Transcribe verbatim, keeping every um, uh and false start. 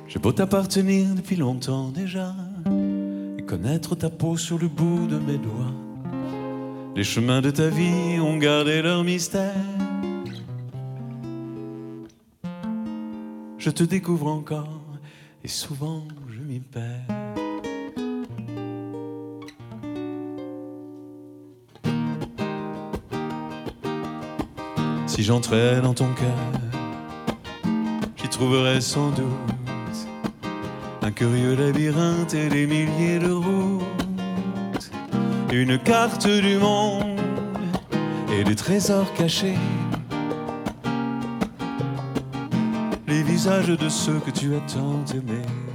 J'ai beau t'appartenir depuis longtemps déjà et connaître ta peau sur le bout de mes doigts. Les chemins de ta vie ont gardé leur mystère. Je te découvre encore et souvent je m'y perds. Si j'entrais dans ton cœur, j'y trouverais sans doute un curieux labyrinthe et des milliers de routes, une carte du monde et des trésors cachés, les visages de ceux que tu as tant aimés.